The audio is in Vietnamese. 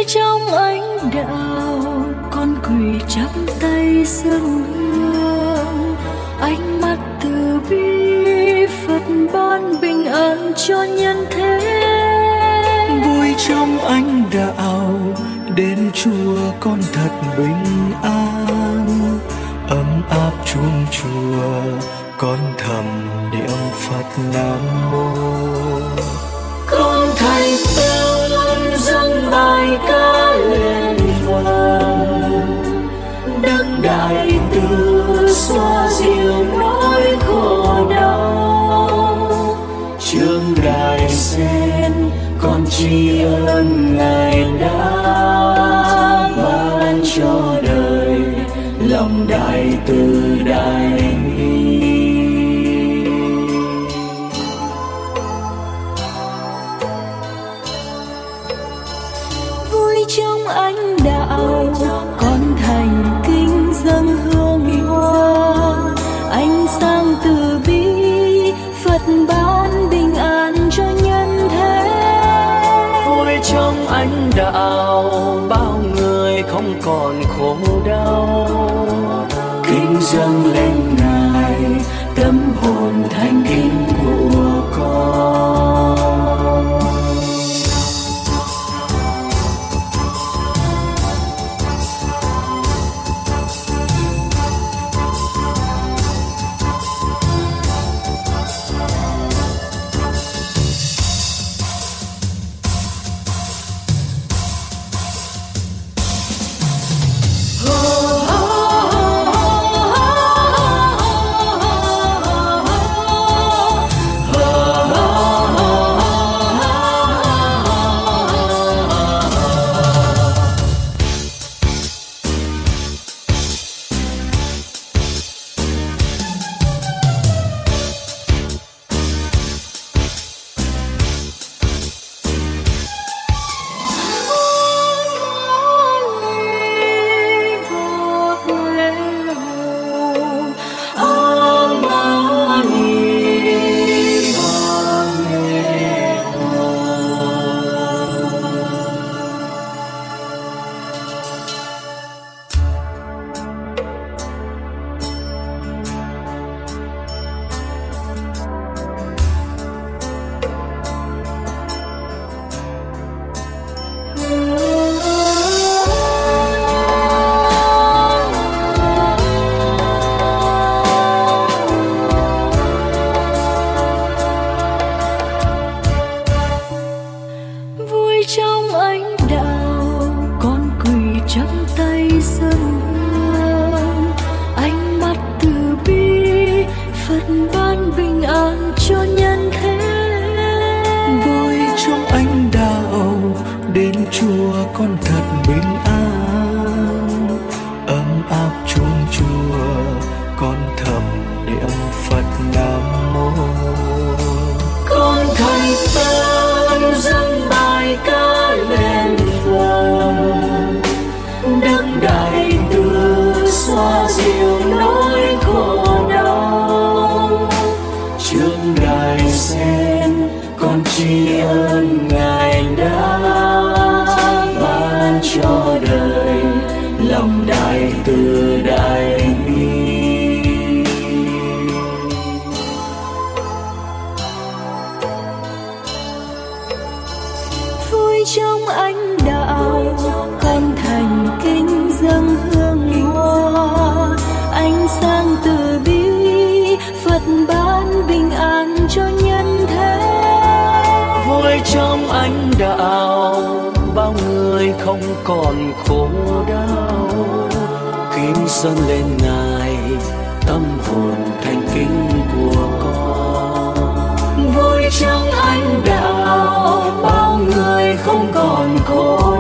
trong ánh đạo, con quỳ chắp tay dâng hương. Ánh mắt từ bi Phật ban bình an cho nhân thế. Vui trong ánh đạo, đến chùa con thật bình an. Ấm áp chuông chùa, con thầm niệm Phật Nam Mô. Con thành tâm dâng bài ca lên Phật, Đức Đại Từ xoa dịu nỗi khổ đau. Trước đài sen con tri ân Ngài đã ban cho đời lòng đại từ đại bi. Vui trong ánh đạo, con thành kính dâng hương hoa. Ánh sáng từ bi Phật ban bình an cho nhân thế. Vui trong ánh đạo, bao người không còn khổ đau. Kính dâng lên Ngài tâm hồn thanh kính của con. Con thật bình an. Ấm áp chuông chùa, con thầm niệm Phật Nam Mô. Con thành tâm dâng bài ca lên Phật, Đức Đại Từ xoa dịu nỗi khổ đau. Trước đài sen con tri ân Ngài đã ban cho đời lòng đại từ đại bi. Vui trong ánh đạo, con thành kính dâng hương hoa. Ánh sáng từ bi Phật ban bình an cho nhân thế. Vui trong ánh đạo, bao người không còn khổ đau. Kính dâng lên Ngài tâm hồn thanh kính của con. Vui trong ánh đạo, bao người không còn khổ